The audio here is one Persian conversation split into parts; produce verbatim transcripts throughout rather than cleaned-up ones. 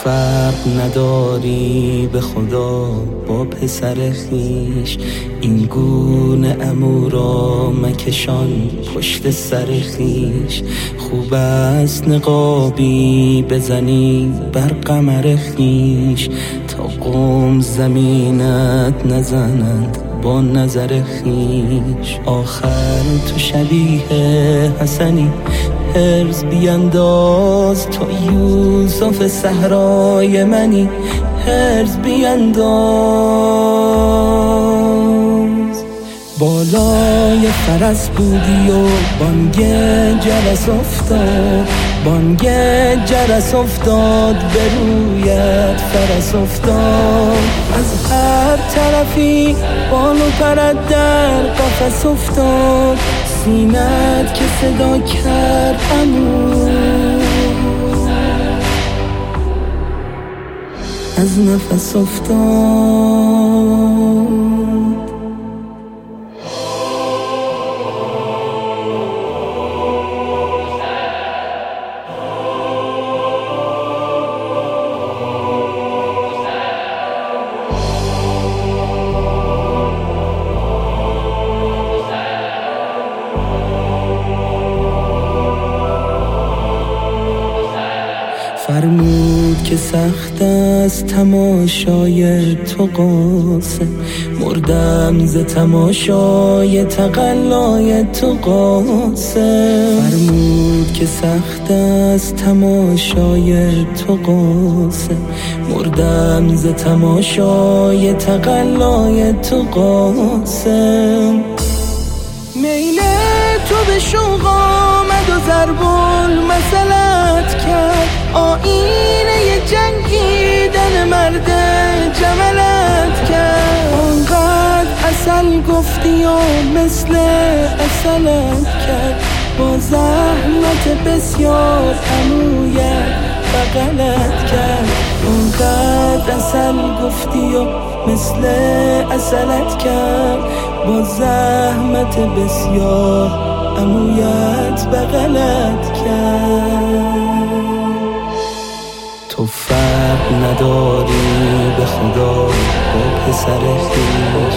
فرق نداری به خدا با پسر خویش، این گونه عمو را مکشان پشت سر خویش. خوب است نقابی بزنی بر قمر خویش، تا قوم زمینت نزنند با نظر خویش. آخر تو شبیه حسنی هرز بینداز، تو یوسف صحرای منی هرز بینداز. بالای فرس بودی و بانگ جرس افتاد، بانگ جرس افتاد به رویت فرس افتاد. از هر طرفی بال و پرت در قفس افتاد، سینت که صدا کرد عمو از نفس افتاد. فرمود که سخت است تماشای تو قاسم، مردم ز تماشای تقلای تو قاسم. فرمود که سخت است تماشای تو قاسم، مردم ز تماشای تقلای تو قاسم. میل تو به شوق آمد و ضرب المثلت کرد، آینه جنگیدن مرد جملت کرد. آنقدر عسل گفتی و مثل عسلت کرد، با زحمت بسیار عمویت بغلت کرد. آنقدر عسل گفتی و مثل عسلت کرد، با زحمت بسیار عمویت بغلت کرد. تو فرق نداری به خدا با پسر خویش،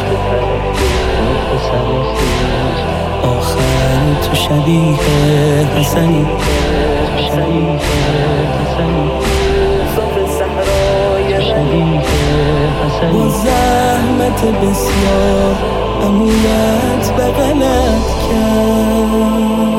آخر تو شبیه حسنی، شبیه حسنی با زحمت بسیار عمویت بغلت کرد.